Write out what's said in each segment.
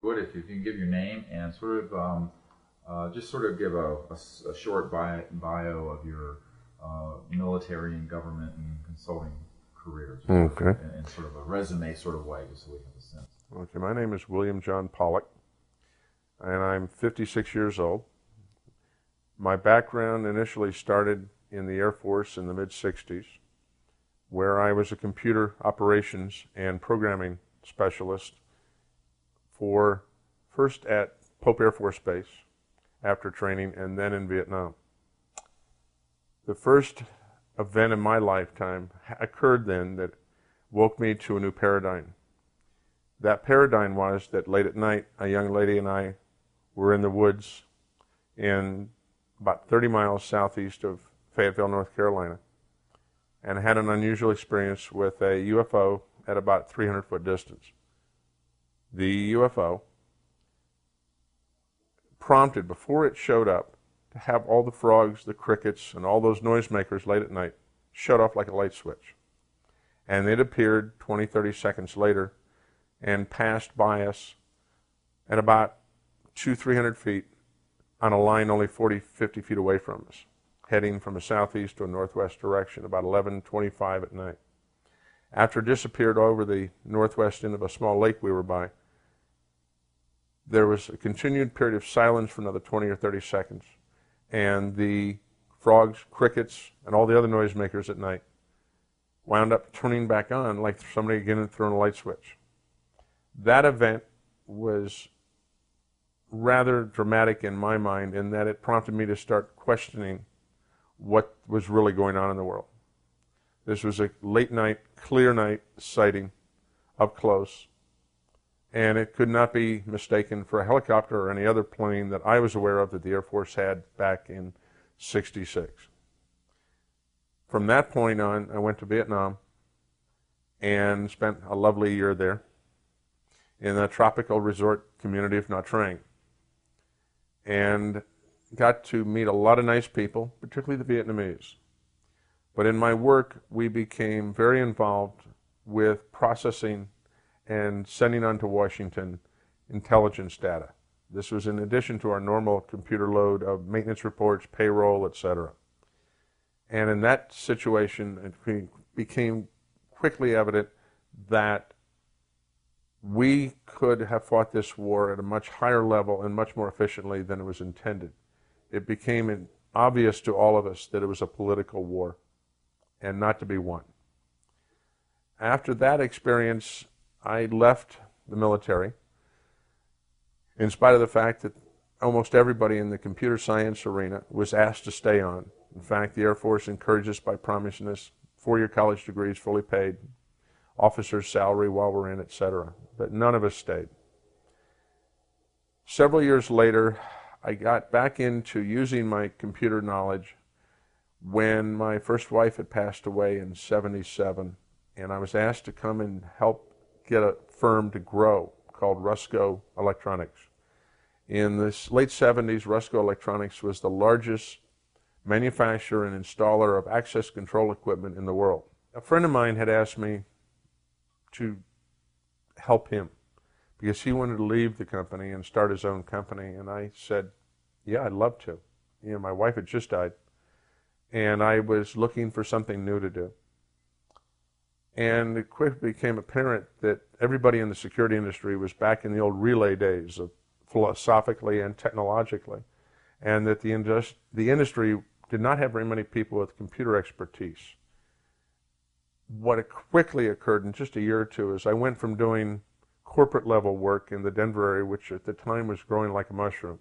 would, if you can give your name and sort of just sort of give a short bio of your military and government and consulting careers, Okay. in sort of a resume sort of way, just so we have a sense. Okay, my name is William John Pollock, and I'm 56 years old. My background initially started in the Air Force in the mid-60s, where I was a computer operations and programming specialist for first at Pope Air Force Base after training, and then in Vietnam. The first event in my lifetime occurred then that woke me to a new paradigm. That paradigm was that late at night, a young lady and I were in the woods in about 30 miles southeast of Fayetteville, North Carolina, and had an unusual experience with a UFO at about 300-foot distance. The UFO prompted, before it showed up, to have all the frogs, the crickets, and all those noisemakers late at night shut off like a light switch. And it appeared 20, 30 seconds later and passed by us at about 200-300 feet on a line only 40, 50 feet away from us, heading from a southeast to a northwest direction, about 11:25 at night. After it disappeared over the northwest end of a small lake we were by, there was a continued period of silence for another 20 or 30 seconds, and the frogs, crickets, and all the other noisemakers at night wound up turning back on like somebody again had thrown a light switch. That event was rather dramatic in my mind in that it prompted me to start questioning what was really going on in the world. This was a late night, clear night sighting up close, and it could not be mistaken for a helicopter or any other plane that I was aware of that the Air Force had back in '66. From that point on, I went to Vietnam and spent a lovely year there in the tropical resort community of Nha Trang, and got to meet a lot of nice people, particularly the Vietnamese. But in my work, we became very involved with processing and sending on to Washington intelligence data. This was in addition to our normal computer load of maintenance reports, payroll, etc. And in that situation, it became quickly evident that we could have fought this war at a much higher level and much more efficiently than it was intended. It became obvious to all of us that it was a political war and not to be won. After that experience, I left the military, in spite of the fact that almost everybody in the computer science arena was asked to stay on. In fact, the Air Force encouraged us by promising us four-year college degrees fully paid, officer's salary while we're in, etc. But none of us stayed. Several years later, I got back into using my computer knowledge when my first wife had passed away in '77, and I was asked to come and help get a firm to grow called Rusco Electronics. In the late '70s, Rusco Electronics was the largest manufacturer and installer of access control equipment in the world. A friend of mine had asked me to help him because he wanted to leave the company and start his own company, and I said, yeah, I'd love to. You know, my wife had just died, and I was looking for something new to do. And it quickly became apparent that everybody in the security industry was back in the old relay days of philosophically and technologically, and that the industry did not have very many people with computer expertise. What quickly occurred in just a year or two is I went from doing corporate level work in the Denver area, which at the time was growing like a mushroom,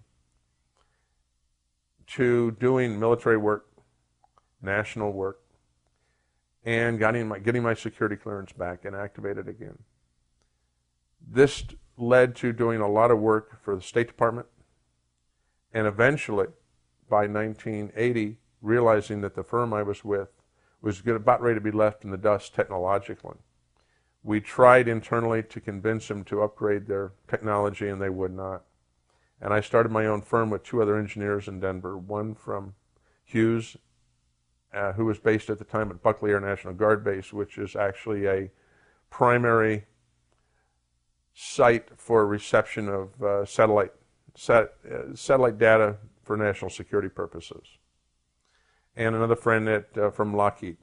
to doing military work, national work, and getting my security clearance back and activated again. This led to doing a lot of work for the State Department, and eventually, by 1980, realizing that the firm I was with was about ready to be left in the dust technologically. We tried internally to convince them to upgrade their technology, and they would not. And I started my own firm with two other engineers in Denver, one from Hughes, who was based at the time at Buckley Air National Guard Base, which is actually a primary site for reception of satellite data for national security purposes. And another friend from Lockheed.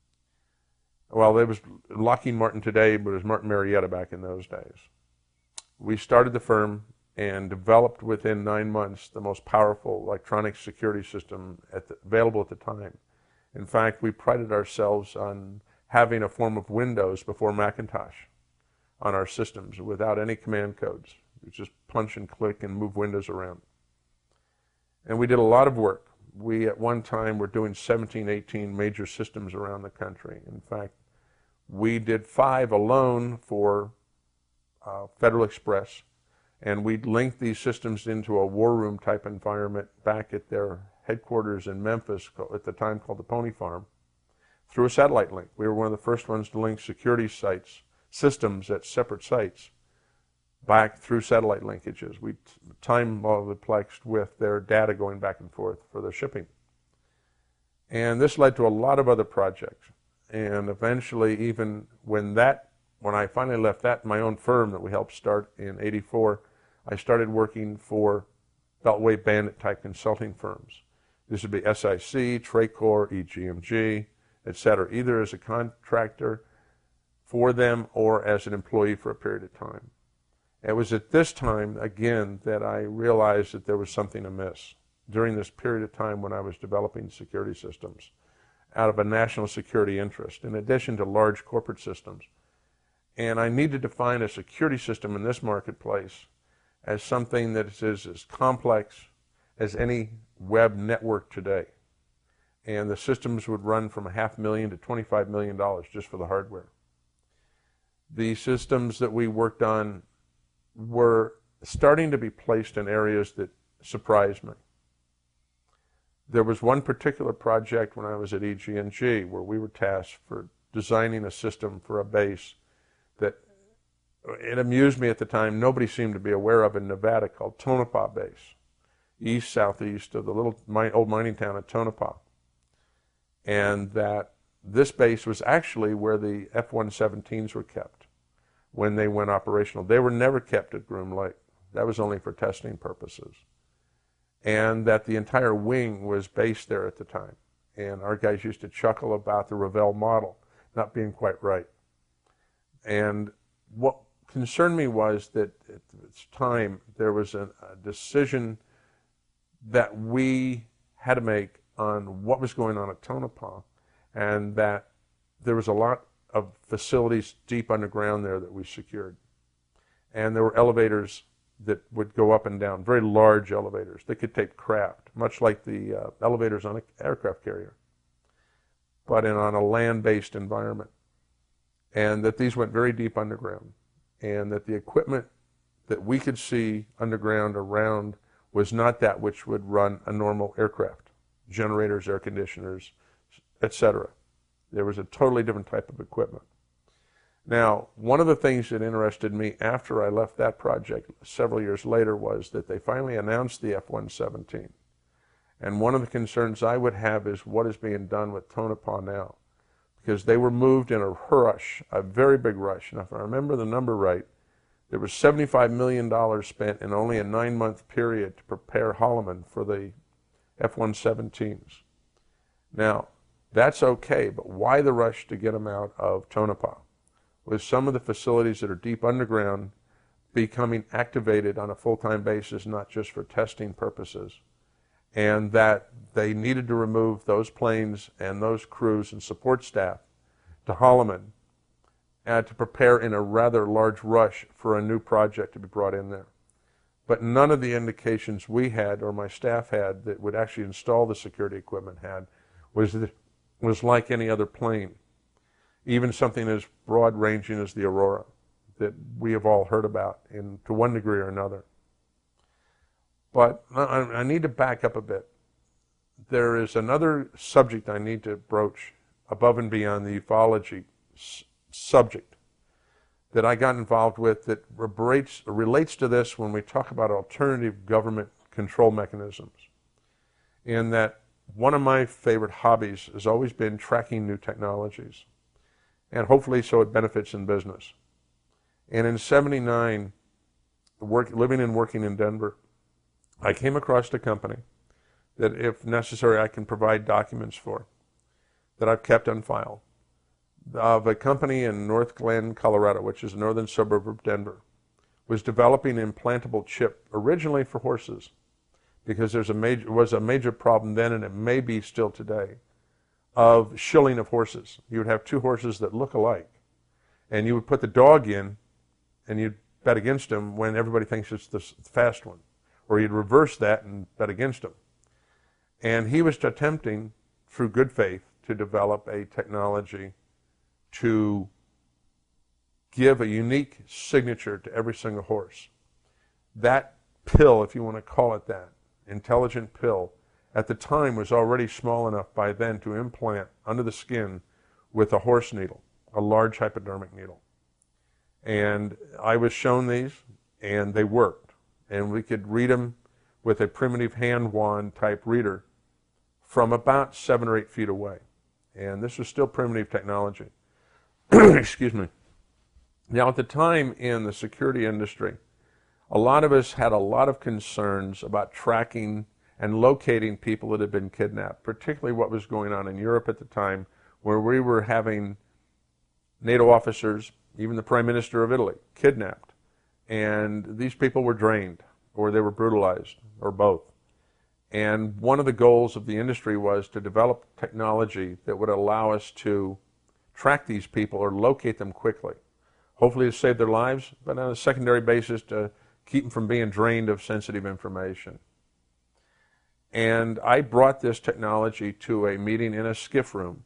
Well, it was Lockheed Martin today, but it was Martin Marietta back in those days. We started the firm and developed within 9 months the most powerful electronic security system available at the time. In fact, we prided ourselves on having a form of Windows before Macintosh on our systems without any command codes. You just punch and click and move windows around. And we did a lot of work. We, at one time, were doing 17, 18 major systems around the country. In fact, we did 5 alone for Federal Express, and we'd link these systems into a war room type environment back at their headquarters in Memphis, at the time called the Pony Farm, through a satellite link. We were one of the first ones to link security systems at separate sites back through satellite linkages. We time multiplexed with their data going back and forth for their shipping. And this led to a lot of other projects. And eventually, even when I finally left my own firm that we helped start in '84, I started working for Beltway Bandit type consulting firms. This would be SIC, Tracor, EGMG, etc., either as a contractor for them or as an employee for a period of time. It was at this time, again, that I realized that there was something amiss during this period of time when I was developing security systems out of a national security interest, in addition to large corporate systems. And I needed to find a security system in this marketplace as something that is as complex as any web network today. And the systems would run from $500,000 to $25 million just for the hardware. The systems that we worked on were starting to be placed in areas that surprised me. There was one particular project when I was at EG&G where we were tasked for designing a system for a base that, it amused me at the time, nobody seemed to be aware of in Nevada, called Tonopah Base, southeast of the little old mining town of Tonopah. And that this base was actually where the F-117s were kept when they went operational. They were never kept at Groom Lake. That was only for testing purposes. And that the entire wing was based there at the time. And our guys used to chuckle about the Revell model not being quite right. And what concerned me was that at this time there was a decision that we had to make on what was going on at Tonopah, and that there was a lot of facilities deep underground there that we secured. And there were elevators that would go up and down, very large elevators. They could take craft, much like the elevators on an aircraft carrier, but on a land-based environment. And that these went very deep underground. And that the equipment that we could see underground around was not that which would run a normal aircraft. Generators, air conditioners, etc. There was a totally different type of equipment. Now, one of the things that interested me after I left that project several years later was that they finally announced the F-117. And one of the concerns I would have is what is being done with Tonopah now. Because they were moved in a rush, a very big rush. Now, if I remember the number right, there was $75 million spent in only a 9-month period to prepare Holloman for the F-117s. Now, that's okay, but why the rush to get them out of Tonopah? With some of the facilities that are deep underground becoming activated on a full-time basis, not just for testing purposes, and that they needed to remove those planes and those crews and support staff to Holloman and to prepare in a rather large rush for a new project to be brought in there. But none of the indications we had or my staff had that would actually install the security equipment had was like any other plane, even something as broad-ranging as the Aurora that we have all heard about to one degree or another. But I need to back up a bit. There is another subject I need to broach above and beyond the ufology subject that I got involved with that relates to this when we talk about alternative government control mechanisms. In that one of my favorite hobbies has always been tracking new technologies, and hopefully so it benefits in business. And in '79, living and working in Denver, I came across a company that, if necessary, I can provide documents for, that I've kept on file, of a company in North Glen, Colorado, which is a northern suburb of Denver, was developing an implantable chip originally for horses, because was a major problem then, and it may be still today, of shilling of horses. You would have two horses that look alike, and you would put the dog in, and you'd bet against him when everybody thinks it's the fast one, or you'd reverse that and bet against him. And he was attempting, through good faith, to develop a technology to give a unique signature to every single horse. That pill, if you want to call it that, intelligent pill, at the time was already small enough by then to implant under the skin with a horse needle, a large hypodermic needle. And I was shown these, and they worked. And we could read them with a primitive hand wand type reader from about 7 or 8 feet away. And this was still primitive technology. Excuse me. Now, at the time in the security industry, a lot of us had a lot of concerns about tracking and locating people that had been kidnapped, particularly what was going on in Europe at the time, where we were having NATO officers, even the Prime Minister of Italy, kidnapped. And these people were drained, or they were brutalized, or both. And one of the goals of the industry was to develop technology that would allow us to track these people or locate them quickly, hopefully to save their lives, but on a secondary basis to keep them from being drained of sensitive information. And I brought this technology to a meeting in a skiff room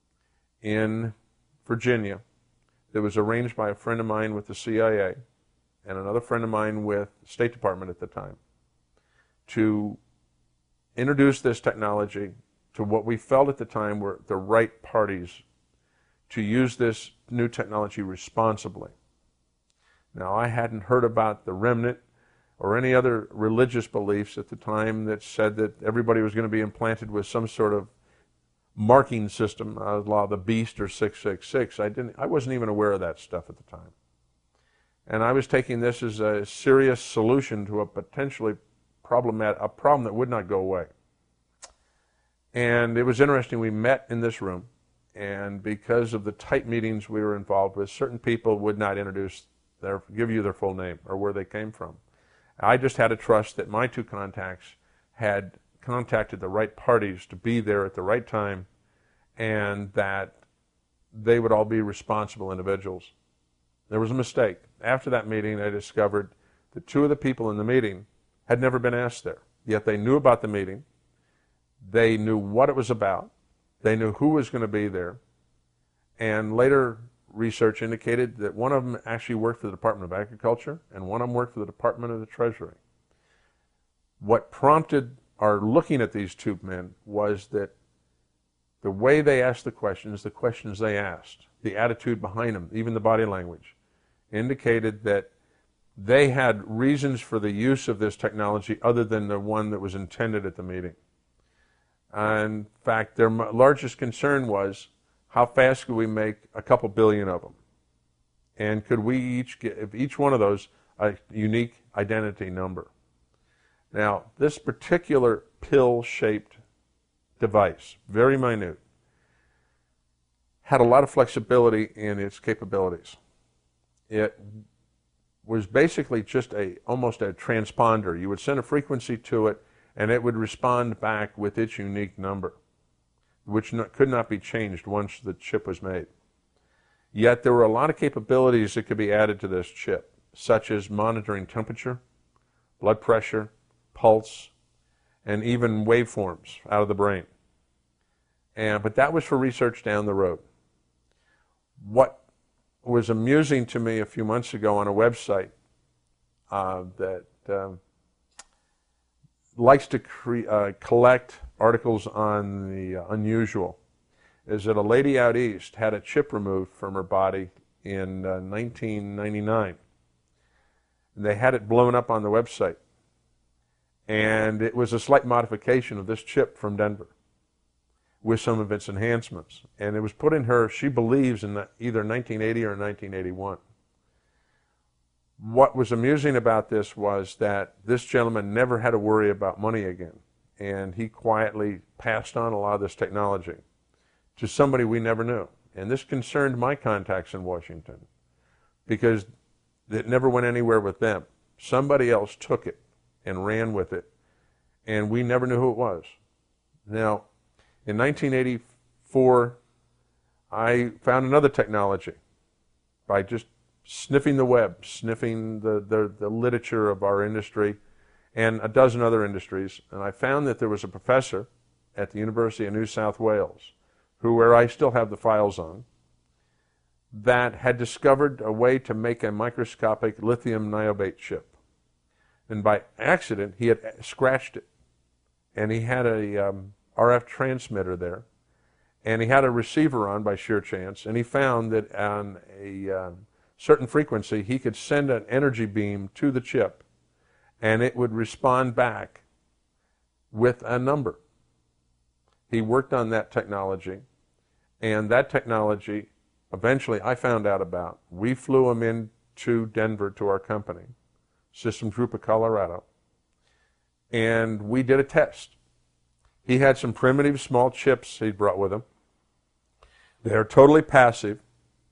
in Virginia that was arranged by a friend of mine with the CIA and another friend of mine with the State Department at the time, to introduce this technology to what we felt at the time were the right parties to use this new technology responsibly. Now, I hadn't heard about the remnant or any other religious beliefs at the time that said that everybody was going to be implanted with some sort of marking system, la the Beast or 666. I wasn't even aware of that stuff at the time. And I was taking this as a serious solution to a potentially a problem that would not go away. And it was interesting, we met in this room, and because of the tight meetings we were involved with, certain people would not give you their full name or where they came from. I just had to trust that my two contacts had contacted the right parties to be there at the right time, and that they would all be responsible individuals. There was a mistake. After that meeting, I discovered that 2 of the people in the meeting had never been asked there, yet they knew about the meeting. They knew what it was about. They knew who was going to be there. And later research indicated that one of them actually worked for the Department of Agriculture and one of them worked for the Department of the Treasury. What prompted our looking at these 2 men was that the way they asked the questions they asked, the attitude behind them, even the body language, indicated that they had reasons for the use of this technology other than the one that was intended at the meeting. In fact, their largest concern was, how fast could we make a couple billion of them? And could we each give each one of those a unique identity number? Now, this particular pill-shaped device, very minute, had a lot of flexibility in its capabilities. It was basically just almost a transponder. You would send a frequency to it, and it would respond back with its unique number, which could not be changed once the chip was made. Yet there were a lot of capabilities that could be added to this chip, such as monitoring temperature, blood pressure, pulse, and even waveforms out of the brain. But that was for research down the road. What was amusing to me a few months ago on a website that likes to collect articles on the unusual is that a lady out east had a chip removed from her body in 1999. And they had it blown up on the website. And it was a slight modification of this chip from Denver with some of its enhancements. And it was put in her, she believes, in either 1980 or 1981. what was amusing about this was that this gentleman never had to worry about money again. And he quietly passed on a lot of this technology to somebody we never knew. And this concerned my contacts in Washington because it never went anywhere with them. Somebody else took it and ran with it, and we never knew who it was. Now, in 1984, I found another technology by just sniffing the web, sniffing the literature of our industry and a dozen other industries, and I found that there was a professor at the University of New South Wales, where I still have the files on, that had discovered a way to make a microscopic lithium niobate chip. And by accident, he had scratched it, and he had a RF transmitter there, and he had a receiver on by sheer chance, and he found that on a certain frequency, he could send an energy beam to the chip, and it would respond back with a number. He worked on that technology, and that technology, eventually I found out about. We flew him into Denver to our company, Systems Group of Colorado, and we did a test. He had some primitive small chips he brought with him. They're totally passive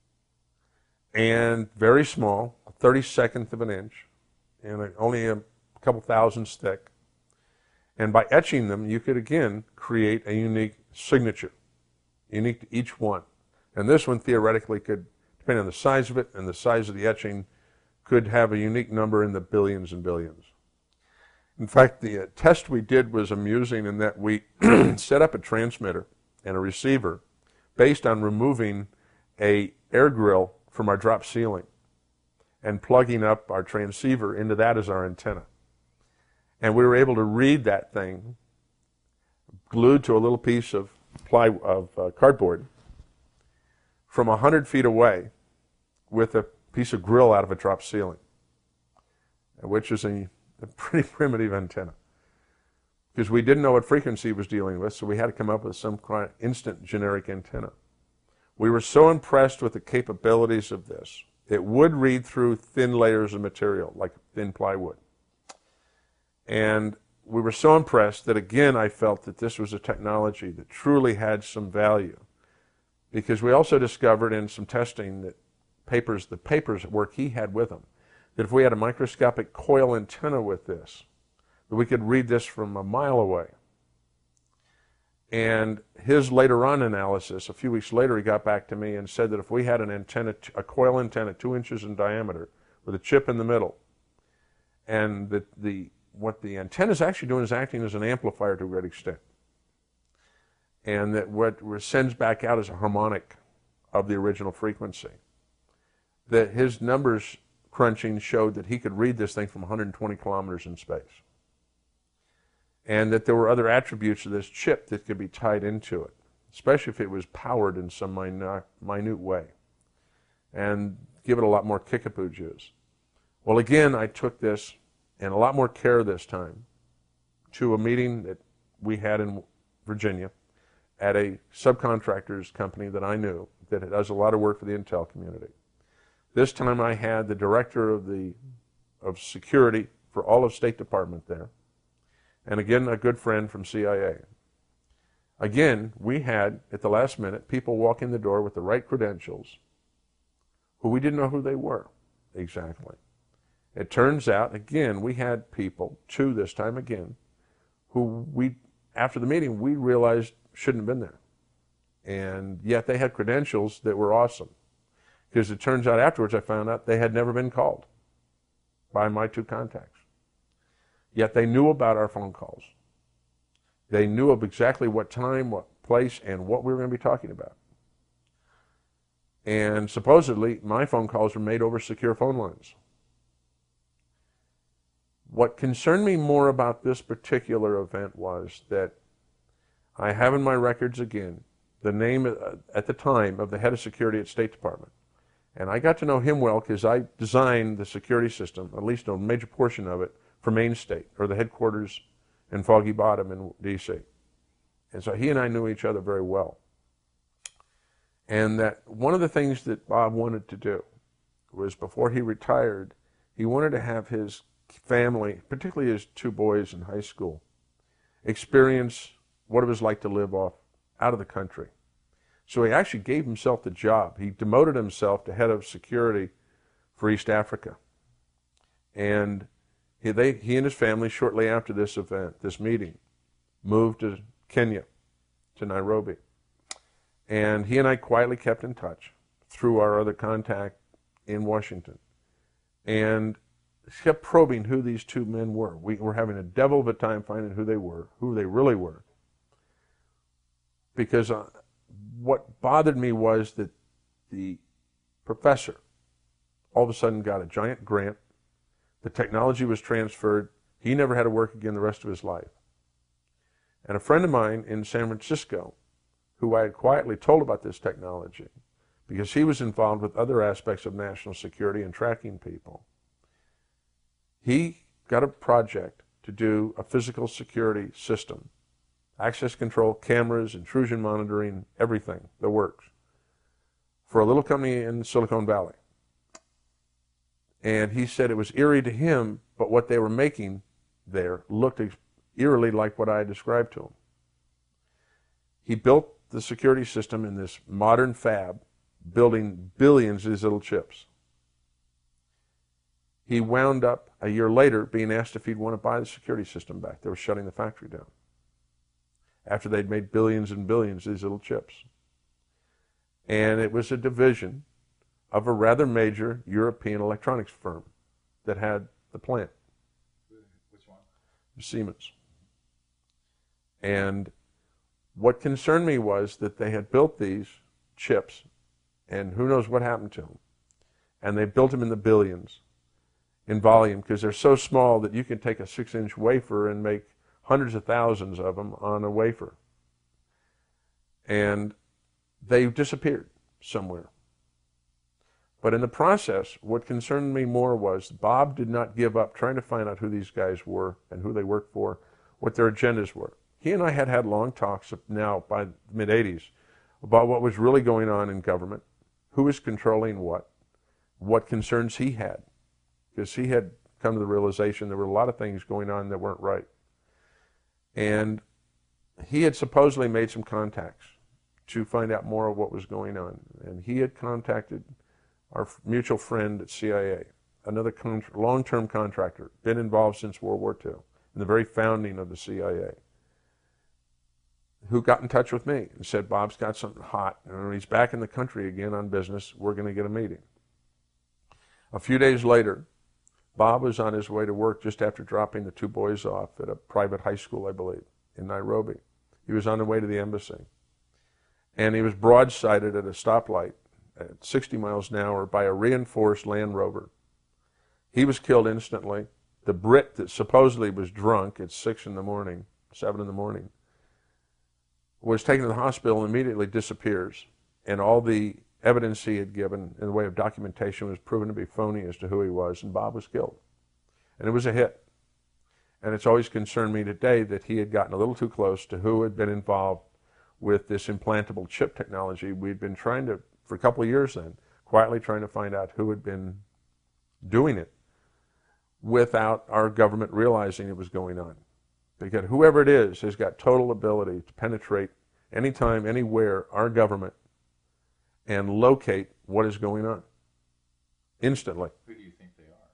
and very small, a 32nd of an inch, and only a couple thousandths thick. And by etching them, you could again create a unique signature, unique to each one. And this one theoretically could, depending on the size of it and the size of the etching, could have a unique number in the billions and billions. In fact, the test we did was amusing in that we set up a transmitter and a receiver based on removing a air grill from our drop ceiling and plugging up our transceiver into that as our antenna. And we were able to read that thing glued to a little piece of cardboard from 100 feet away with a piece of grill out of a drop ceiling, which is a pretty primitive antenna. Because we didn't know what frequency it was dealing with, so we had to come up with some kind of instant generic antenna. We were so impressed with the capabilities of this. It would read through thin layers of material, like thin plywood. And we were so impressed that, again, I felt that this was a technology that truly had some value. Because we also discovered in some testing that the papers work he had with him, that if we had a microscopic coil antenna with this, that we could read this from a mile away. And his later on analysis, a few weeks later, he got back to me and said that if we had an antenna, a coil antenna 2 inches in diameter with a chip in the middle, and that what the antenna is actually doing is acting as an amplifier to a great extent. And that what sends back out is a harmonic of the original frequency. That his numbers crunching showed that he could read this thing from 120 kilometers in space. And that there were other attributes of this chip that could be tied into it, especially if it was powered in some minute way, and give it a lot more kickapoo juice. Well, again, I took this, and a lot more care this time, to a meeting that we had in Virginia at a subcontractor's company that I knew that does a lot of work for the intel community. This time I had the director of security for all of State Department there, and again, a good friend from CIA. Again, we had, at the last minute, people walk in the door with the right credentials who we didn't know who they were exactly. It turns out, again, we had people, two this time again, who after the meeting, we realized shouldn't have been there. And yet they had credentials that were awesome. Because it turns out afterwards I found out they had never been called by my two contacts. Yet they knew about our phone calls. They knew of exactly what time, what place, and what we were going to be talking about. And supposedly my phone calls were made over secure phone lines. What concerned me more about this particular event was that I have in my records again the name at the time of the head of security at State Department. And I got to know him well because I designed the security system, at least a major portion of it, for Main State, or the headquarters in Foggy Bottom in D.C. And so he and I knew each other very well. And that one of the things that Bob wanted to do was, before he retired, He wanted to have his family, particularly his two boys in high school, experience what it was like to live out of the country. So he actually gave himself the job. He demoted himself to head of security for East Africa. And he and his family, shortly after this event, this meeting, moved to Kenya, to Nairobi. And he and I quietly kept in touch through our other contact in Washington. And kept probing who these two men were. We were having a devil of a time finding who they were, who they really were. Because what bothered me was that the professor all of a sudden got a giant grant. The technology was transferred. He never had to work again the rest of his life. And a friend of mine in San Francisco, who I had quietly told about this technology, because he was involved with other aspects of national security and tracking people, he got a project to do a physical security system, access control, cameras, intrusion monitoring, everything, the works, for a little company in Silicon Valley. And he said it was eerie to him, but what they were making there looked eerily like what I described to him. He built the security system in this modern fab, building billions of these little chips. He wound up a year later being asked if he'd want to buy the security system back. They were shutting the factory down after they'd made billions and billions of these little chips. And it was a division of a rather major European electronics firm that had the plant. Which one? Siemens. And what concerned me was that they had built these chips, and who knows what happened to them. And they built them in the billions in volume, because they're so small that you can take a 6-inch wafer and make hundreds of thousands of them on a wafer. And they disappeared somewhere. But in the process, what concerned me more was Bob did not give up trying to find out who these guys were and who they worked for, what their agendas were. He and I had had long talks now by the mid-'80s about what was really going on in government, who was controlling what concerns he had, because he had come to the realization there were a lot of things going on that weren't right. And he had supposedly made some contacts to find out more of what was going on. And he had contacted our mutual friend at CIA, another long-term contractor, been involved since World War II, in the very founding of the CIA, who got in touch with me and said, Bob's got something hot, and he's back in the country again on business. We're going to get a meeting. A few days later, Bob was on his way to work just after dropping the two boys off at a private high school, I believe, in Nairobi. He was on the way to the embassy. And he was broadsided at a stoplight at 60 miles an hour by a reinforced Land Rover. He was killed instantly. The Brit that supposedly was drunk at 7 in the morning, was taken to the hospital and immediately disappears. And all the evidence he had given in the way of documentation was proven to be phony as to who he was, and Bob was killed. And it was a hit. And it's always concerned me today that he had gotten a little too close to who had been involved with this implantable chip technology. We'd been trying to, for a couple of years then, quietly trying to find out who had been doing it without our government realizing it was going on. Because whoever it is has got total ability to penetrate anytime, anywhere, our government and locate what is going on instantly. Who do you think they are?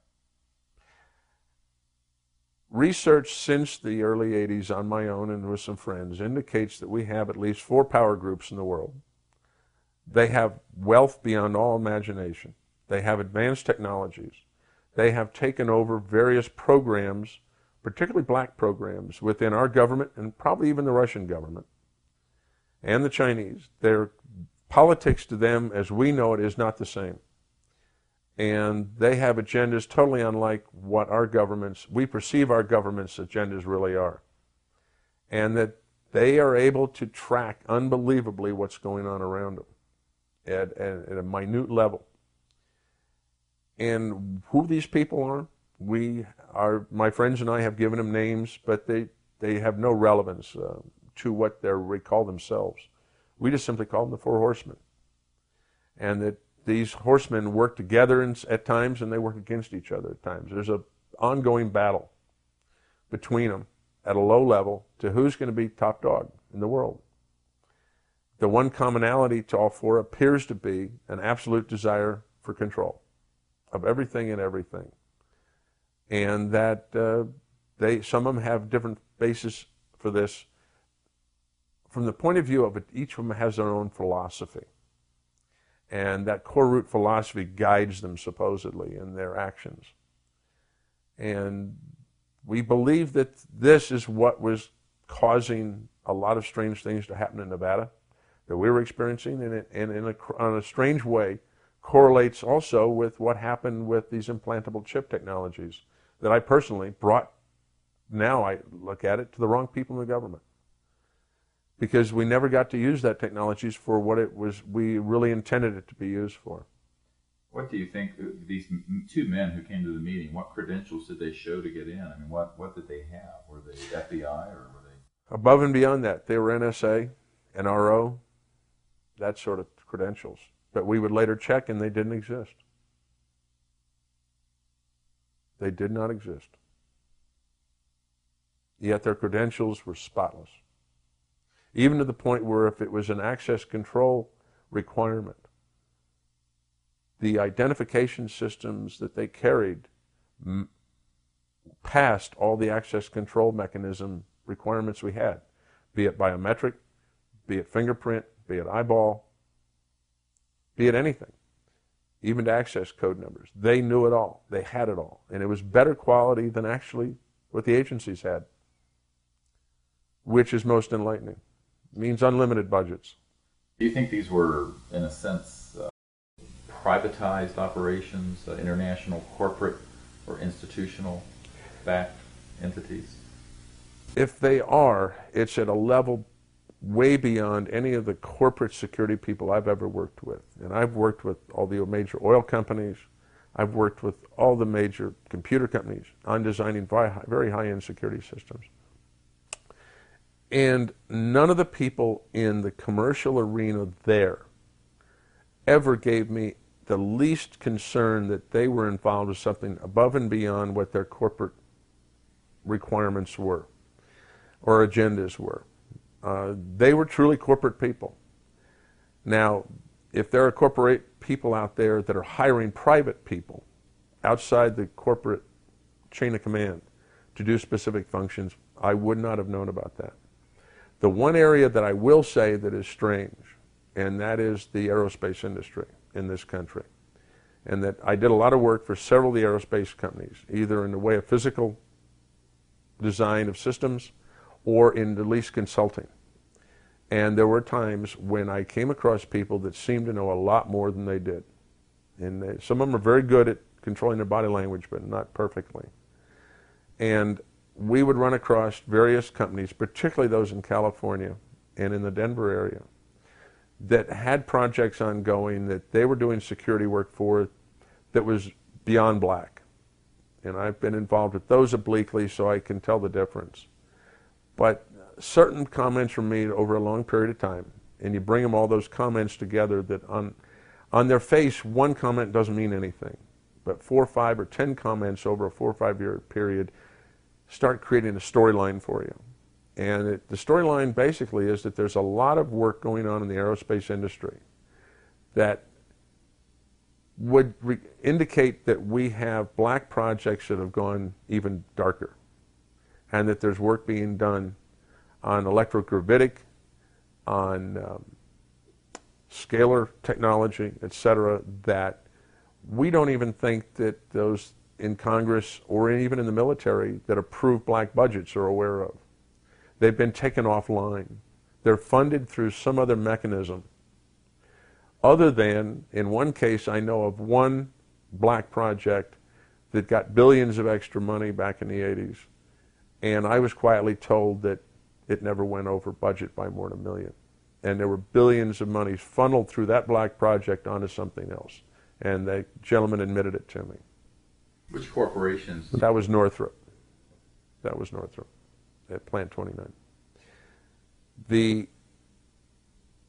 Research since the early 80s on my own and with some friends indicates that we have at least 4 power groups in the world. They have wealth beyond all imagination. They have advanced technologies. They have taken over various programs, particularly black programs, within our government and probably even the Russian government and the Chinese. Their politics to them, as we know it, is not the same. And they have agendas totally unlike what we perceive our government's agendas really are. And that they are able to track unbelievably what's going on around them at a minute level. And who these people are, my friends and I have given them names, but they have no relevance to what they call themselves. We just simply call them the 4 horsemen. And that these horsemen work together at times, and they work against each other at times. There's an ongoing battle between them at a low level to who's going to be top dog in the world. The one commonality to all four appears to be an absolute desire for control of everything and everything. And that some of them have different bases for this. From the point of view of it, each of them has their own philosophy. And that core root philosophy guides them supposedly in their actions. And we believe that this is what was causing a lot of strange things to happen in Nevada that we were experiencing, and on a strange way correlates also with what happened with these implantable chip technologies that I personally brought, now I look at it, to the wrong people in the government. Because we never got to use that technologies for what it was we really intended it to be used for. What do you think, these two men who came to the meeting, what credentials did they show to get in? I mean, what did they have? Were they FBI or were they? Above and beyond that, they were NSA, NRO, that sort of credentials. But we would later check, and they didn't exist. They did not exist. Yet their credentials were spotless. Even to the point where if it was an access control requirement, the identification systems that they carried passed all the access control mechanism requirements we had, be it biometric, be it fingerprint, be it eyeball, be it anything, even to access code numbers. They knew it all. They had it all. And it was better quality than actually what the agencies had, which is most enlightening. It means unlimited budgets. Do you think these were, in a sense, privatized operations, international, corporate, or institutional-backed entities? If they are, it's at a level way beyond any of the corporate security people I've ever worked with. And I've worked with all the major oil companies. I've worked with all the major computer companies on designing very high-end security systems. And none of the people in the commercial arena there ever gave me the least concern that they were involved with something above and beyond what their corporate requirements were or agendas were. They were truly corporate people. Now, if there are corporate people out there that are hiring private people outside the corporate chain of command to do specific functions, I would not have known about that. The one area that I will say that is strange, and that is the aerospace industry in this country. And that I did a lot of work for several of the aerospace companies, either in the way of physical design of systems or in at least consulting. And there were times when I came across people that seemed to know a lot more than they did. And some of them are very good at controlling their body language, but not perfectly. And we would run across various companies, particularly those in California and in the Denver area, that had projects ongoing that they were doing security work for that was beyond black. And I've been involved with those obliquely, so I can tell the difference. But certain comments were made over a long period of time, and you bring them all those comments together that on their face, one comment doesn't mean anything. But 4, 5, or 10 comments over a 4 or 5 year period start creating a storyline for you. And the storyline basically is that there's a lot of work going on in the aerospace industry that would indicate that we have black projects that have gone even darker, and that there's work being done on electrogravitic, on scalar technology, etc., that we don't even think that those in Congress or even in the military that approve black budgets are aware of. They've been taken offline. They're funded through some other mechanism. Other than, in one case, I know of one black project that got billions of extra money back in the 80s. And I was quietly told that it never went over budget by more than $1 million. And there were billions of money funneled through that black project onto something else. And the gentleman admitted it to me. Which corporations? That was Northrop. That was Northrop at Plant 29.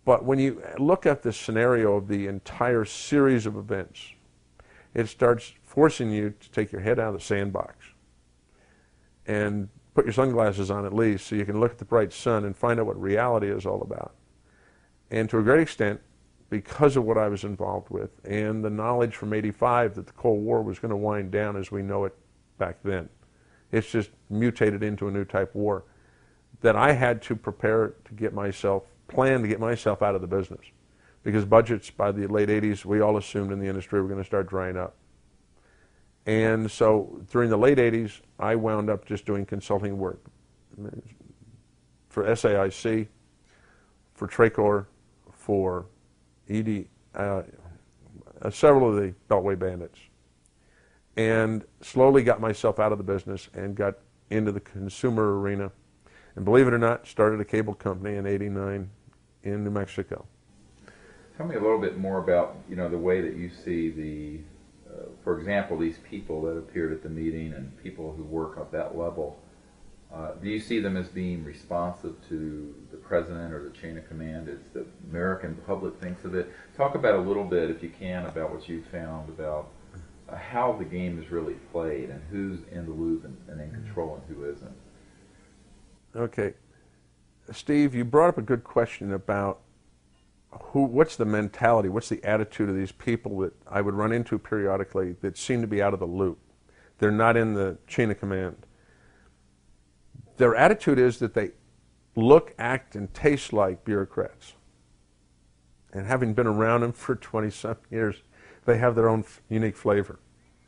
But when you look at the scenario of the entire series of events, it starts forcing you to take your head out of the sandbox and put your sunglasses on at least so you can look at the bright sun and find out what reality is all about. And to a great extent, because of what I was involved with and the knowledge from '85 that the Cold War was going to wind down as we know it back then, it's just mutated into a new type of war, that I had to prepare to get myself, plan to get myself out of the business. Because budgets by the late '80s, we all assumed in the industry were going to start drying up. And so during the late '80s, I wound up just doing consulting work for SAIC, for Tracor, for ED, several of the Beltway bandits, and slowly got myself out of the business and got into the consumer arena. And believe it or not, started a cable company in '89 in New Mexico. Tell me a little bit more about, the way that you see the, for example, these people that appeared at the meeting and people who work at that level. Do you see them as being responsive to the president or the chain of command as the American public thinks of it? Talk about a little bit, if you can, about what you found about how the game is really played and who's in the loop and in control and who isn't. Okay. Steve, you brought up a good question about what's the mentality, what's the attitude of these people that I would run into periodically that seem to be out of the loop. They're not in the chain of command. Their attitude is that they look, act, and taste like bureaucrats. And having been around them for 20-some years, they have their own unique flavor.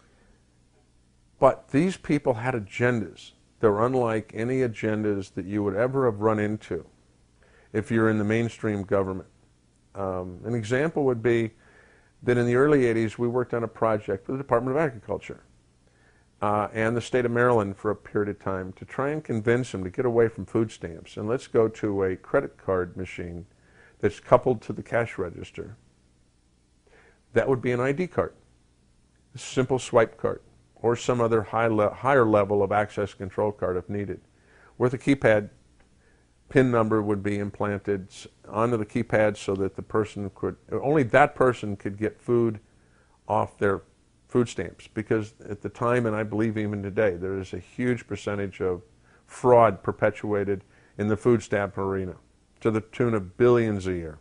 But these people had agendas. They're unlike any agendas that you would ever have run into if you're in the mainstream government. An example would be that in the early '80s, we worked on a project with the Department of Agriculture and the state of Maryland for a period of time to try and convince them to get away from food stamps and let's go to a credit card machine that's coupled to the cash register. That would be an ID card, a simple swipe card, or some other higher level of access control card if needed, where the keypad PIN number would be implanted onto the keypad so that the person only that person could get food off their food stamps. Because at the time, and I believe even today, there is a huge percentage of fraud perpetuated in the food stamp arena to the tune of billions a year.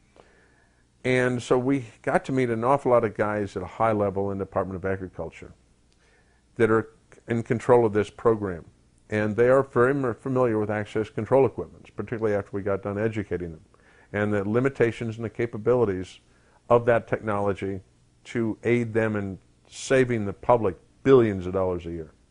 And so we got to meet an awful lot of guys at a high level in the Department of Agriculture that are in control of this program. And they are very familiar with access control equipment, particularly after we got done educating them, and the limitations and the capabilities of that technology to aid them in saving the public billions of dollars a year.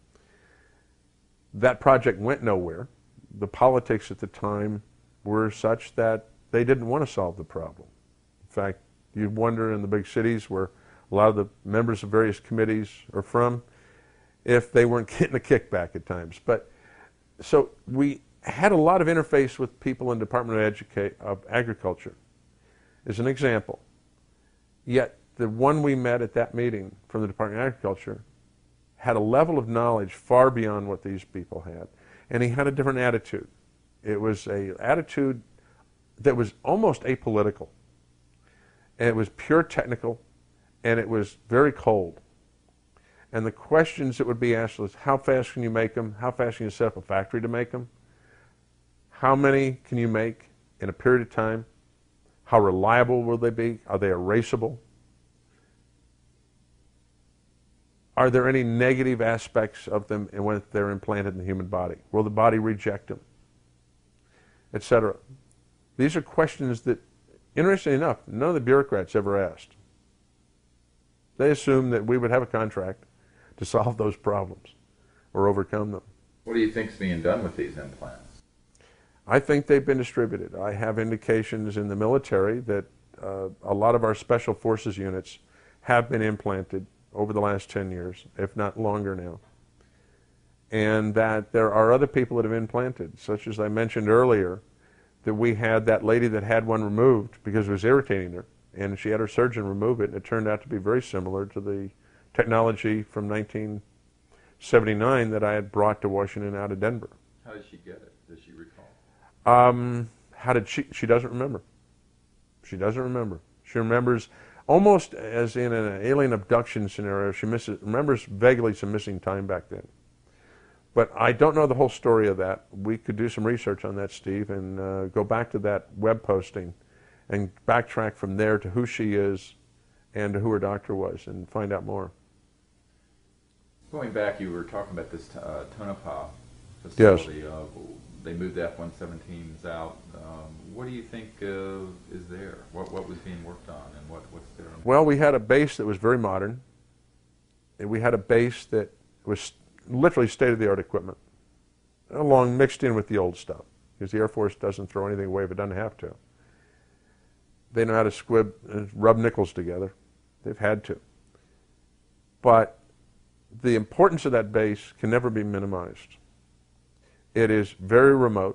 That project went nowhere. The politics at the time were such that they didn't want to solve the problem. In fact, you'd wonder in the big cities where a lot of the members of various committees are from, if they weren't getting a kickback at times. But so we had a lot of interface with people in the Department of Agriculture, as an example. Yet the one we met at that meeting from the Department of Agriculture had a level of knowledge far beyond what these people had. And he had a different attitude. It was an attitude that was almost apolitical. And it was pure technical, and it was very cold. And the questions that would be asked was, how fast can you make them? How fast can you set up a factory to make them? How many can you make in a period of time? How reliable will they be? Are they erasable? Are there any negative aspects of them when they're implanted in the human body? Will the body reject them? Etc. These are questions that, interestingly enough, none of the bureaucrats ever asked. They assumed that we would have a contract to solve those problems or overcome them. What do you think is being done with these implants? I think they've been distributed. I have indications in the military that a lot of our special forces units have been implanted over the last 10 years, if not longer now. And that there are other people that have implanted, such as I mentioned earlier, that we had that lady that had one removed because it was irritating her, and she had her surgeon remove it, and it turned out to be very similar to the technology from 1979 that I had brought to Washington out of Denver. How did she get it? Does she recall? How did she doesn't remember. She doesn't remember. She remembers almost as in an alien abduction scenario. She remembers vaguely some missing time back then. But I don't know the whole story of that. We could do some research on that, Steve, and go back to that web posting and backtrack from there to who she is and to who her doctor was and find out more. Going back, you were talking about this Tonopah facility. Yes. They moved the F-117s out. What do you think is there? What was being worked on, and what's there? Well, we had a base that was very modern. And we had a base that was literally state-of-the-art equipment, along mixed in with the old stuff, because the Air Force doesn't throw anything away if it doesn't have to. They know how to squib, rub nickels together. They've had to. But the importance of that base can never be minimized. It is very remote.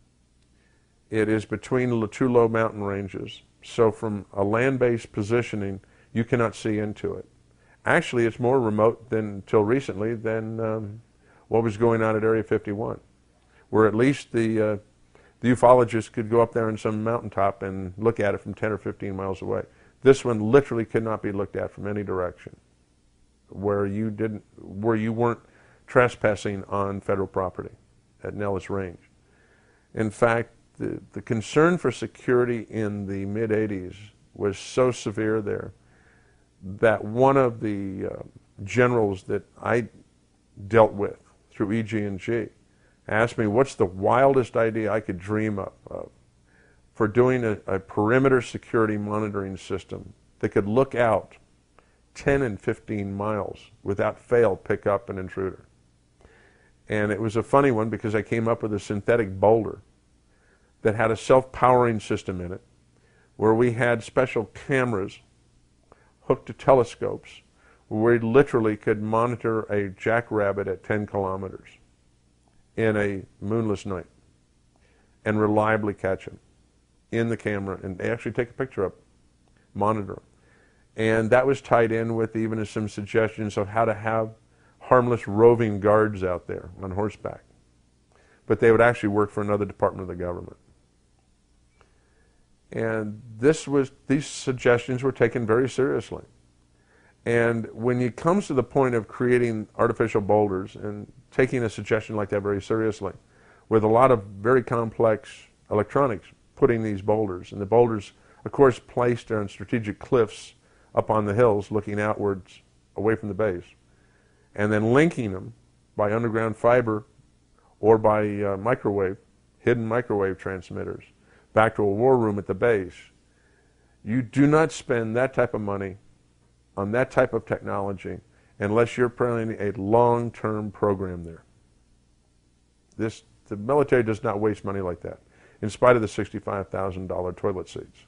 It is between the two low mountain ranges. So from a land-based positioning, you cannot see into it. Actually, it's more remote than, until recently, than what was going on at Area 51, where at least the ufologists could go up there on some mountaintop and look at it from 10 or 15 miles away. This one literally could not be looked at from any direction, where you weren't trespassing on federal property at Nellis Range. In fact, the concern for security in the mid-'80s was so severe there that one of the generals that I dealt with through EG&G asked me what's the wildest idea I could dream up of for doing a perimeter security monitoring system that could look out 10 and 15 miles without fail pick up an intruder. And it was a funny one because I came up with a synthetic boulder that had a self-powering system in it where we had special cameras hooked to telescopes where we literally could monitor a jackrabbit at 10 kilometers in a moonless night and reliably catch him in the camera and actually take a picture of him, monitor him. And that was tied in with even some suggestions of how to have harmless roving guards out there on horseback. But they would actually work for another department of the government. And these suggestions were taken very seriously. And when it comes to the point of creating artificial boulders and taking a suggestion like that very seriously, with a lot of very complex electronics putting these boulders, and the boulders, of course, placed on strategic cliffs up on the hills looking outwards away from the base, and then linking them by underground fiber or by hidden microwave transmitters, back to a war room at the base. You do not spend that type of money on that type of technology unless you're planning a long-term program there. The military does not waste money like that, in spite of the $65,000 toilet seats.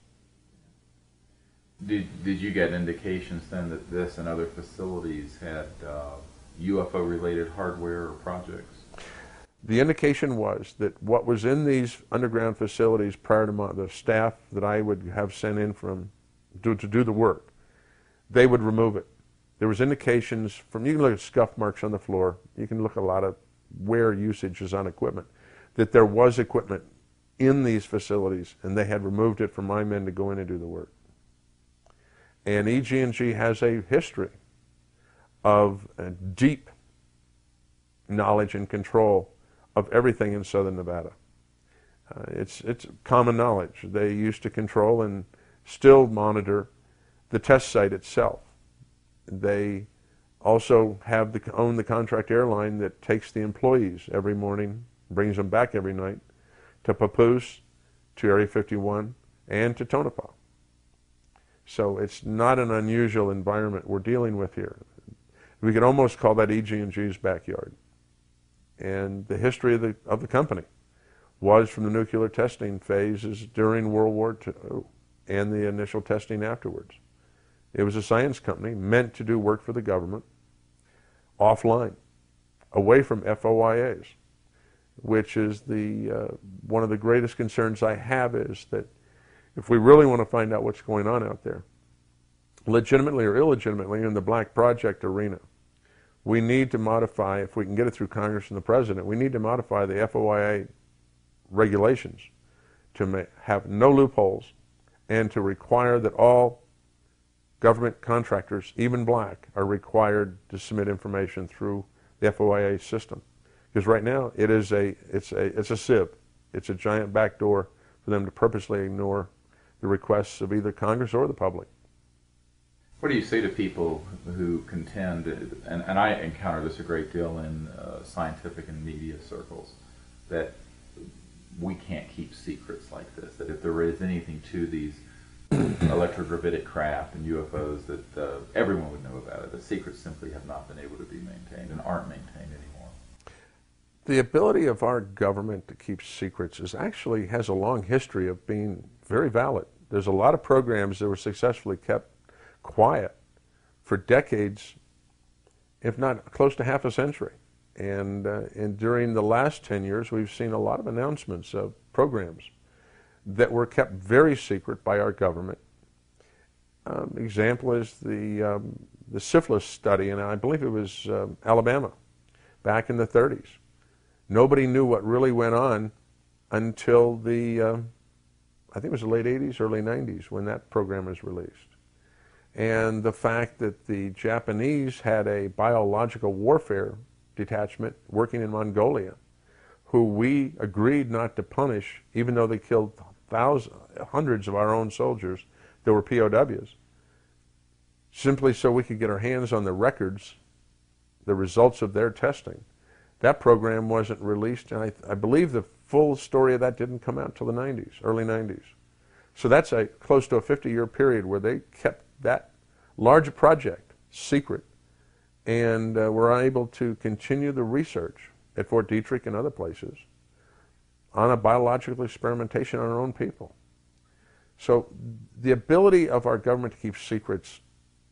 Did you get indications then that this and other facilities had UFO-related hardware or projects? The indication was that what was in these underground facilities prior to the staff that I would have sent in to do the work, they would remove it. There was indications from, you can look at scuff marks on the floor, you can look at a lot of wear usages on equipment, that there was equipment in these facilities and they had removed it for my men to go in and do the work. And EG&G has a history of deep knowledge and control of everything in southern Nevada. It's common knowledge. They used to control and still monitor the test site itself. They also own the contract airline that takes the employees every morning, brings them back every night to Papoose, to Area 51, and to Tonopah. So it's not an unusual environment we're dealing with here. We could almost call that EG&G's backyard. And the history of the company was from the nuclear testing phases during World War II and the initial testing afterwards. It was a science company meant to do work for the government offline, away from FOIAs, which is one of the greatest concerns I have is that if we really want to find out what's going on out there, legitimately or illegitimately in the Black Project arena, we need to modify, if we can get it through Congress and the President, we need to modify the FOIA regulations to have no loopholes and to require that all government contractors, even black, are required to submit information through the FOIA system. Because right now it's a sieve. It's a giant backdoor for them to purposely ignore the requests of either Congress or the public. What do you say to people who contend, and I encounter this a great deal in scientific and media circles, that we can't keep secrets like this, that if there is anything to these electrogravitic craft and UFOs, that everyone would know about it. The secrets simply have not been able to be maintained and aren't maintained anymore. The ability of our government to keep secrets actually has a long history of being very valid. There's a lot of programs that were successfully kept quiet for decades, if not close to half a century. And during the last 10 years, we've seen a lot of announcements of programs that were kept very secret by our government. Example is the syphilis study, and I believe it was Alabama, back in the 30s. Nobody knew what really went on until I think it was the late 80s, early 90s, when that program was released. And the fact that the Japanese had a biological warfare detachment working in Mongolia, who we agreed not to punish, even though they killed hundreds of our own soldiers that were POWs, simply so we could get our hands on the records, the results of their testing. That program wasn't released, and I believe the full story of that didn't come out until the 90s, early 90s. So that's close to a 50-year period where they kept that large project secret, and were able to continue the research at Fort Detrick and other places on a biological experimentation on our own people. So the ability of our government to keep secrets,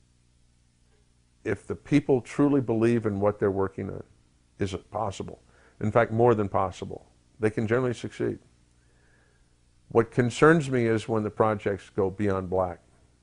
if the people truly believe in what they're working on, is possible. In fact, more than possible. They can generally succeed. What concerns me is when the projects go beyond black,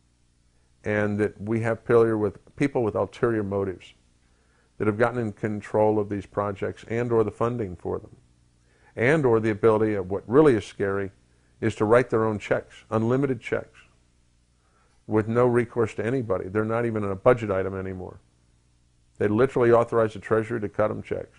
and that we have people with ulterior motives that have gotten in control of these projects and or the funding for them, and or the ability of what really is scary is to write their own checks, unlimited checks, with no recourse to anybody. They're not even a budget item anymore. They literally authorize the Treasury to cut them checks.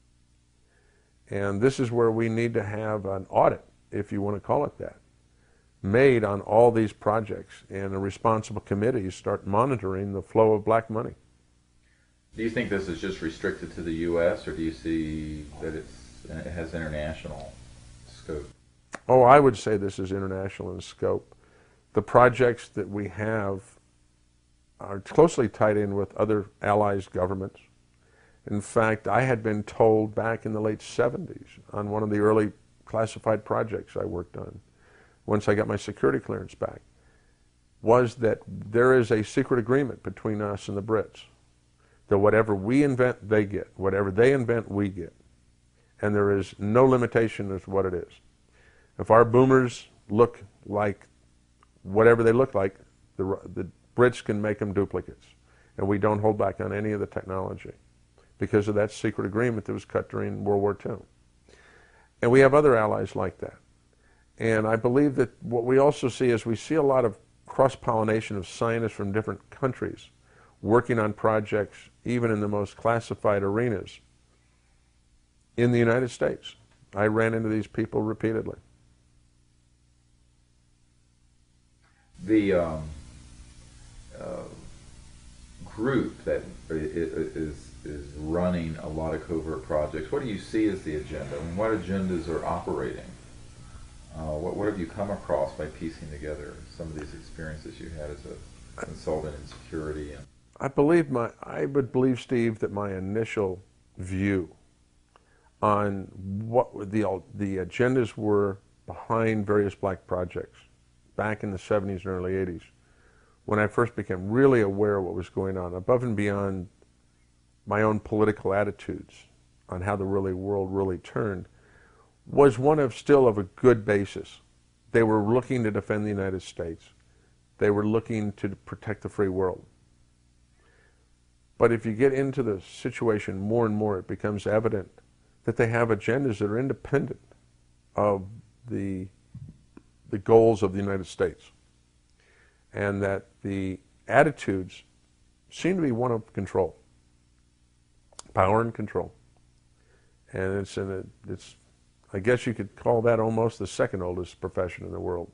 And this is where we need to have an audit, if you want to call it that, made on all these projects, and a responsible committee start monitoring the flow of black money. Do you think this is just restricted to the U.S., or do you see that it has international scope? Oh, I would say this is international in scope. The projects that we have are closely tied in with other allies' governments. In fact, I had been told back in the late 70s on one of the early classified projects I worked on, once I got my security clearance back, was that there is a secret agreement between us and the Brits, that whatever we invent, they get. Whatever they invent, we get. And there is no limitation as to what it is. If our boomers look like whatever they look like, the Brits can make them duplicates. And we don't hold back on any of the technology because of that secret agreement that was cut during World War II. And we have other allies like that. And I believe that what we also see is we see a lot of cross-pollination of scientists from different countries working on projects, even in the most classified arenas, in the United States. I ran into these people repeatedly. The group that is running a lot of covert projects, what do you see as the agenda? I mean, what agendas are operating? What have you come across by piecing together some of these experiences you had as a consultant in security? I would believe, Steve, that my initial view on what the agendas were behind various black projects back in the 70s and early 80s, when I first became really aware of what was going on, above and beyond my own political attitudes on how the world really turned, was one of a good basis. They were looking to defend the United States. They were looking to protect the free world. But if you get into the situation more and more, it becomes evident that they have agendas that are independent of the goals of the United States. and that the attitudes seem to be one of control, power and control. And it's I guess you could call that almost the second oldest profession in the world.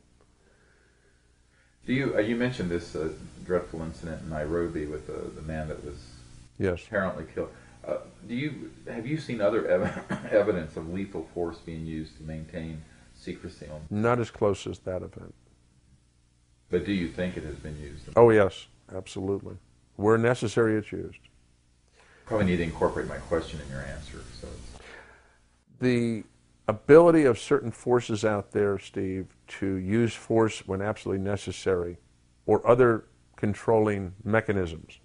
You mentioned this dreadful incident in Nairobi with the man that was apparently killed. Have you seen other evidence of lethal force being used to maintain secrecy on? Not as close as that event. But do you think it has been used? Oh yes, absolutely. Where necessary, it's used. Probably need to incorporate my question in your answer. So the ability of certain forces out there, Steve, to use force when absolutely necessary, or other controlling mechanisms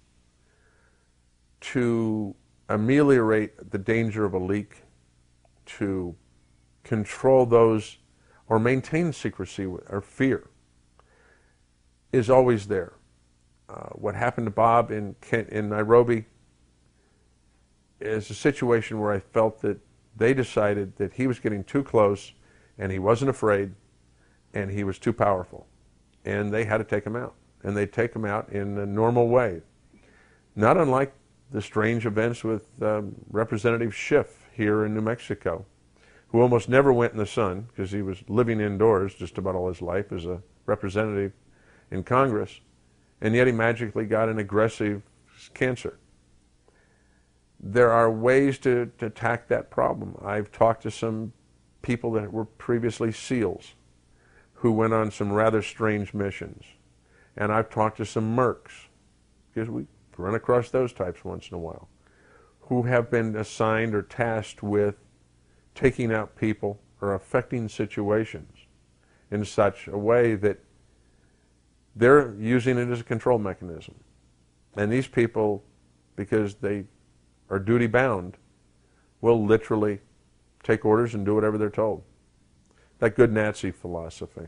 to ameliorate the danger of a leak, to control those or maintain secrecy or fear, is always there. What happened to Bob in Nairobi is a situation where I felt that they decided that he was getting too close and he wasn't afraid and he was too powerful. And they had to take him out. And they take him out in a normal way. Not unlike the strange events with Representative Schiff here in New Mexico, who almost never went in the sun because he was living indoors just about all his life as a representative in Congress, and yet he magically got an aggressive cancer. There are ways to attack that problem. I've talked to some people that were previously SEALs who went on some rather strange missions. And I've talked to some mercs, because we run across those types once in a while, who have been assigned or tasked with taking out people or affecting situations in such a way that they're using it as a control mechanism. And these people, because they are duty bound, will literally take orders and do whatever they're told. That good Nazi philosophy.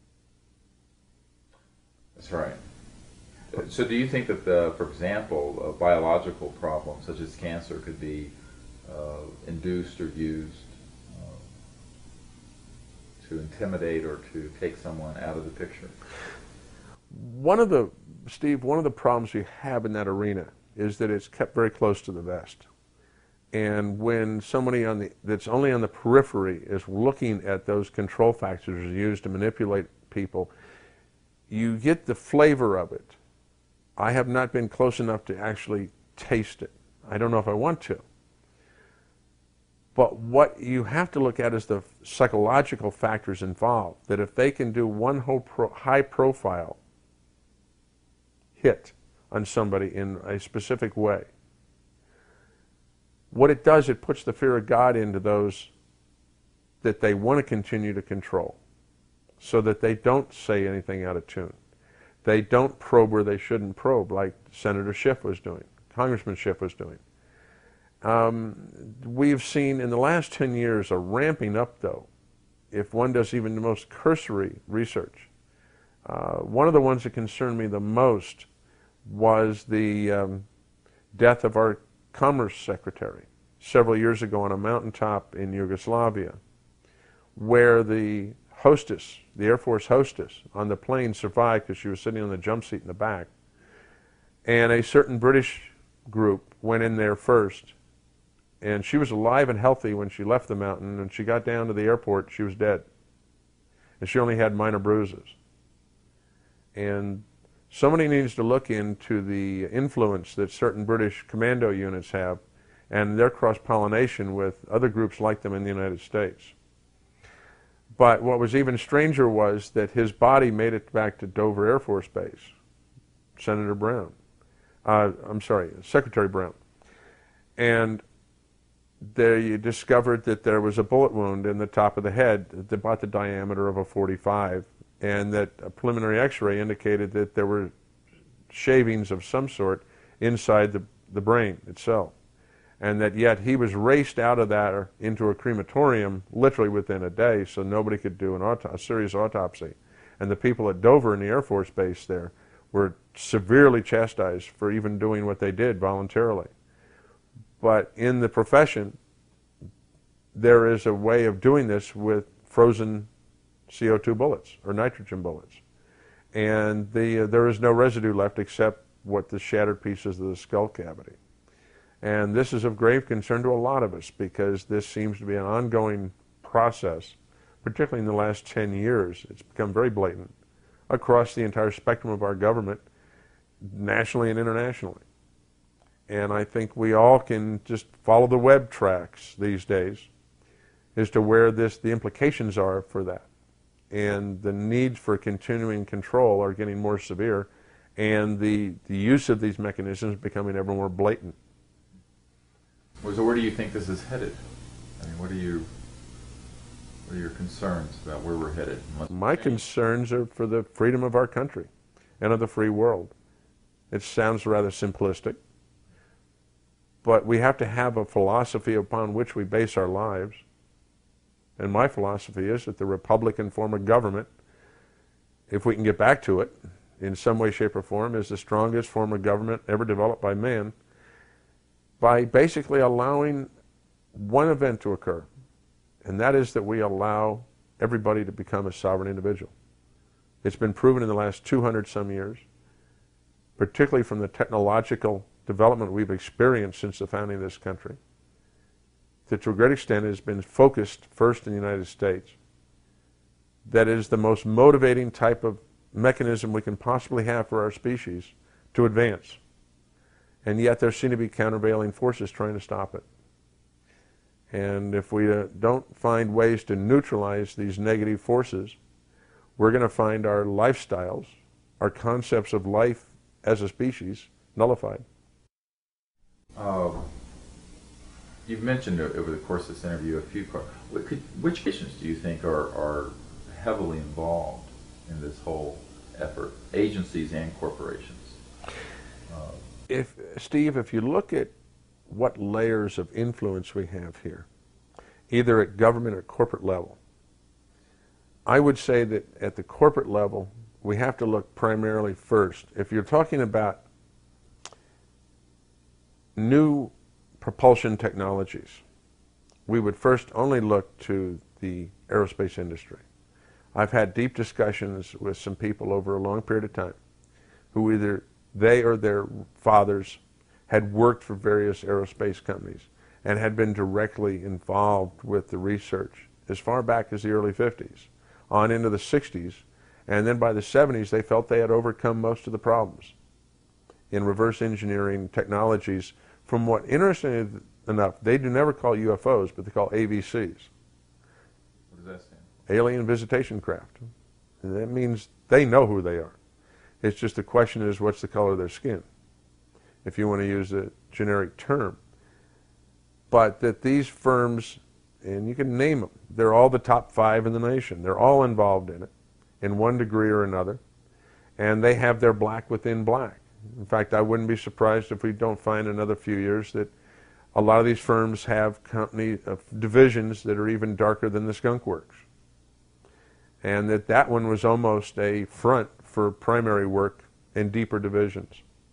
That's right. So do you think that, for example, biological problems such as cancer could be induced or used to intimidate or to take someone out of the picture? Steve, one of the problems we have in that arena is that it's kept very close to the vest. And when somebody that's only on the periphery is looking at those control factors used to manipulate people, you get the flavor of it. I have not been close enough to actually taste it. I don't know if I want to. But what you have to look at is the psychological factors involved, that if they can do one high-profile hit on somebody in a specific way, what it does, it puts the fear of God into those that they want to continue to control, so that they don't say anything out of tune. They don't probe where they shouldn't probe, like Senator Schiff was doing, Congressman Schiff was doing. We've seen in the last 10 years a ramping up, though, if one does even the most cursory research. One of the ones that concerned me the most was the death of our Commerce Secretary several years ago on a mountaintop in Yugoslavia, where the hostess, the Air Force hostess on the plane, survived because she was sitting on the jump seat in the back. And a certain British group went in there first, and she was alive and healthy when she left the mountain, and she got down to the airport, she was dead. And she only had minor bruises. And somebody needs to look into the influence that certain British commando units have and their cross-pollination with other groups like them in the United States. But what was even stranger was that his body made it back to Dover Air Force Base, Secretary Brown. And they discovered that there was a bullet wound in the top of the head, about the diameter of a .45, and that a preliminary x-ray indicated that there were shavings of some sort inside the brain itself. And that yet he was raced out of that into a crematorium literally within a day, so nobody could do a serious autopsy. And the people at Dover in the Air Force Base there were severely chastised for even doing what they did voluntarily. But in the profession, there is a way of doing this with frozen CO2 bullets or nitrogen bullets. and there is no residue left except what the shattered pieces of the skull cavity. And this is of grave concern to a lot of us because this seems to be an ongoing process, particularly in the last 10 years. It's become very blatant across the entire spectrum of our government, nationally and internationally. And I think we all can just follow the web tracks these days as to where the implications are for that. And the needs for continuing control are getting more severe, and the use of these mechanisms is becoming ever more blatant. So where do you think this is headed? I mean, what are your concerns about where we're headed? My concerns are for the freedom of our country and of the free world. It sounds rather simplistic, but we have to have a philosophy upon which we base our lives. And my philosophy is that the Republican form of government, if we can get back to it in some way, shape, or form, is the strongest form of government ever developed by man, by basically allowing one event to occur, and that is that we allow everybody to become a sovereign individual. It's been proven in the last 200 some years, particularly from the technological development we've experienced since the founding of this country, that to a great extent has been focused first in the United States. That is the most motivating type of mechanism we can possibly have for our species to advance. And yet there seem to be countervailing forces trying to stop it. And if we don't find ways to neutralize these negative forces, we're going to find our lifestyles, our concepts of life as a species, nullified. You've mentioned over the course of this interview a few which nations do you think are heavily involved in this whole effort, agencies and corporations? Steve, if you look at what layers of influence we have here, either at government or corporate level, I would say that at the corporate level, we have to look primarily first. If you're talking about new propulsion technologies, we would first only look to the aerospace industry. I've had deep discussions with some people over a long period of time who either they or their fathers had worked for various aerospace companies and had been directly involved with the research as far back as the early 50s, on into the 60s, and then by the 70s they felt they had overcome most of the problems in reverse engineering technologies from what, interestingly enough, they do never call UFOs, but they call AVCs. What does that stand for? Alien Visitation Craft. And that means they know who they are. It's just the question is, what's the color of their skin, if you want to use a generic term. But that these firms, and you can name them, they're all the top 5 in the nation. They're all involved in it, in one degree or another, and they have their black within black. In fact, I wouldn't be surprised if we don't find in another few years that a lot of these firms have divisions that are even darker than the Skunk Works. And that one was almost a front for primary work in deeper divisions.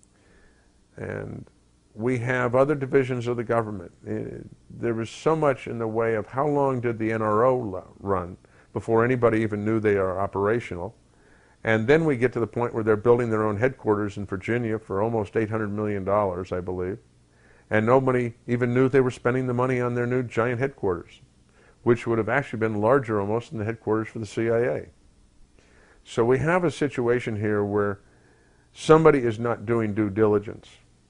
And we have other divisions of the government. There was so much in the way of how long did the NRO run before anybody even knew they are operational. And then we get to the point where they're building their own headquarters in Virginia for almost $800 million, I believe. And nobody even knew they were spending the money on their new giant headquarters, which would have actually been larger almost than the headquarters for the CIA. So we have a situation here where somebody is not doing due diligence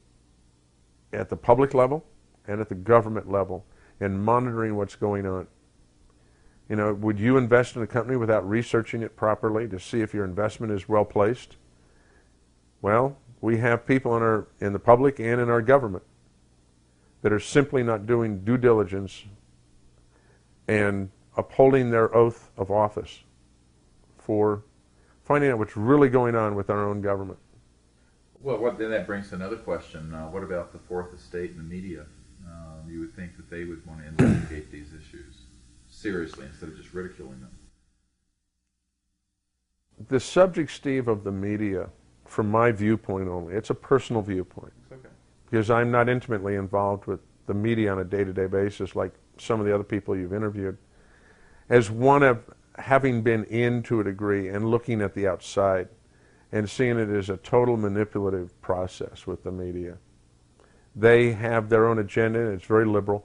at the public level and at the government level in monitoring what's going on. You know, would you invest in a company without researching it properly to see if your investment is well placed? Well, we have people in the public and in our government that are simply not doing due diligence and upholding their oath of office for finding out what's really going on with our own government. Well, then that brings to another question. What about the Fourth Estate and the media? You would think that they would want to investigate these issues seriously instead of just ridiculing them. The subject, Steve, of the media, from my viewpoint only, it's a personal viewpoint. It's okay. Because I'm not intimately involved with the media on a day-to-day basis like some of the other people you've interviewed. As one of having been in to a degree and looking at the outside, and seeing it as a total manipulative process with the media. They have their own agenda, and it's very liberal.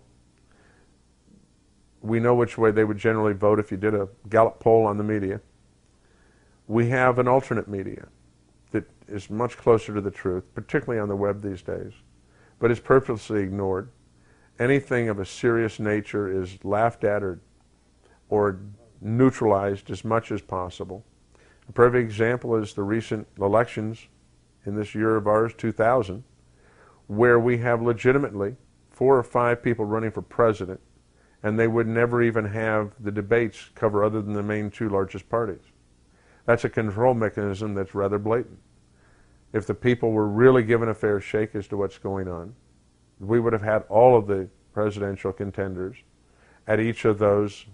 We know which way they would generally vote if you did a Gallup poll on the media. We have an alternate media that is much closer to the truth, particularly on the web these days, but is purposely ignored. Anything of a serious nature is laughed at or neutralized as much as possible. A perfect example is the recent elections in this year of ours, 2000, where we have legitimately 4 or 5 people running for president, and they would never even have the debates cover other than the main 2 largest parties. That's a control mechanism that's rather blatant. If the people were really given a fair shake as to what's going on, we would have had all of the presidential contenders at each of those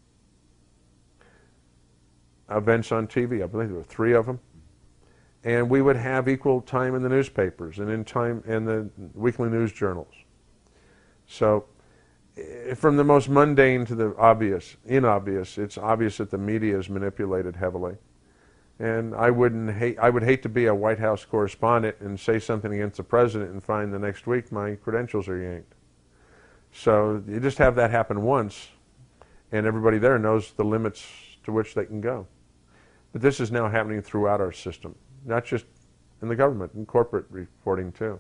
events on TV. I believe there were 3 of them. And we would have equal time in the newspapers and in the weekly news journals. So from the most mundane to the inobvious, it's obvious that the media is manipulated heavily. And I would hate to be a White House correspondent and say something against the president and find the next week my credentials are yanked. So you just have that happen once, and everybody there knows the limits to which they can go. But this is now happening throughout our system, not just in the government, in corporate reporting too.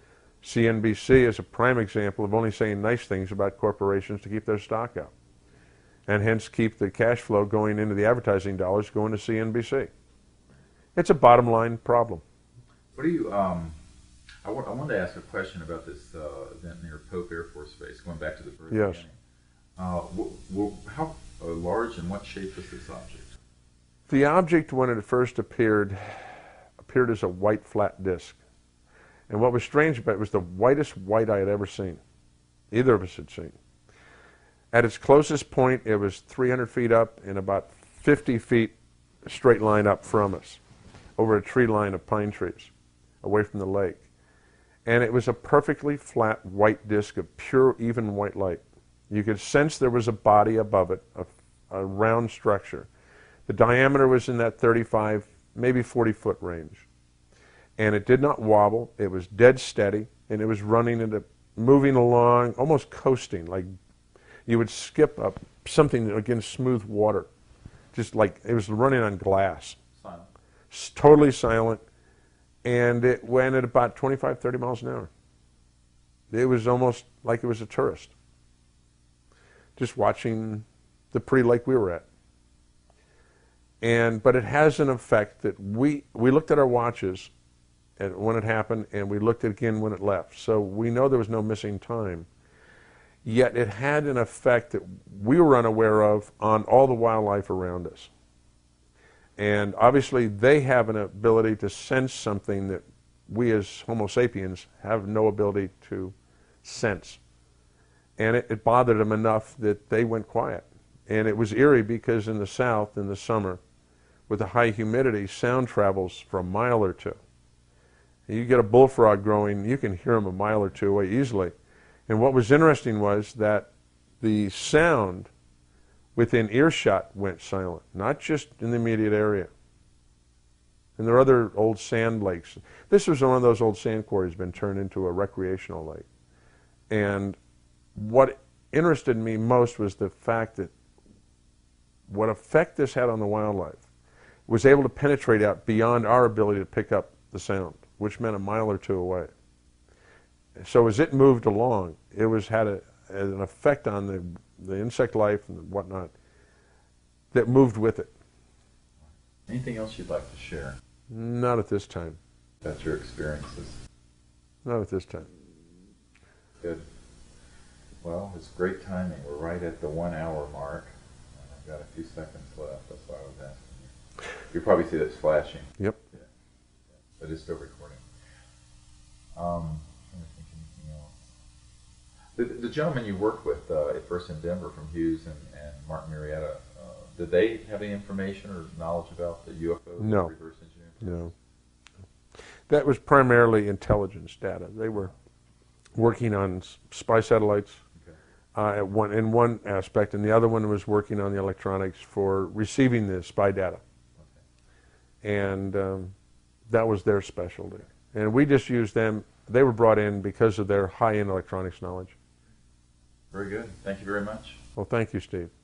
CNBC is a prime example of only saying nice things about corporations to keep their stock up, and hence keep the cash flow going into the advertising dollars going to CNBC. It's a bottom line problem. What do you, I wanted to ask a question about this event near Pope Air Force Base, going back to the very Yes. beginning. How large and what shape was this object? The object, when it first appeared as a white flat disc. And what was strange about it was the whitest white I had ever seen, either of us had seen. At its closest point, it was 300 feet up and about 50 feet straight line up from us, over a tree line of pine trees, away from the lake. And it was a perfectly flat white disc of pure, even white light. You could sense there was a body above it, a round structure. The diameter was in that 35, maybe 40-foot range. And it did not wobble. It was dead steady, and it was moving along, almost coasting, like you would skip up something against smooth water, just like it was running on glass. Silent. Totally silent, and it went at about 25, 30 miles an hour. It was almost like it was a tourist, just watching the pretty lake we were at. But it has an effect that we looked at our watches when it happened, and we looked at it again when it left. So we know there was no missing time. Yet it had an effect that we were unaware of on all the wildlife around us. And obviously they have an ability to sense something that we as Homo sapiens have no ability to sense. And it bothered them enough that they went quiet. And it was eerie because in the south, in the summer, with the high humidity, sound travels for a mile or 2. You get a bullfrog growing, you can hear them a mile or 2 away easily. And what was interesting was that the sound within earshot went silent, not just in the immediate area. And there are other old sand lakes. This was one of those old sand quarries been turned into a recreational lake. And what interested me most was the fact that what effect this had on the wildlife was able to penetrate out beyond our ability to pick up the sound, which meant a mile or 2 away. So as it moved along, it had an effect on the insect life and whatnot that moved with it. Anything else you'd like to share Not at this time. about your experiences? Not at this time. Good. Well, it's great timing. We're right at the 1 hour mark. I've got a few seconds left. That's why I was asking you. You probably see this flashing. Yep. Yeah. But it's still recording. Trying to think anything else. The gentleman you worked with at first in Denver from Hughes and Martin Marietta, did they have any information or knowledge about the UFOs? No. Reverse engineering? No. That was primarily intelligence data. They were working on spy satellites in one aspect, and the other one was working on the electronics for receiving the spy data. Okay. And That was their specialty. And we just used them. They were brought in because of their high-end electronics knowledge. Very good. Thank you very much. Well, thank you, Steve.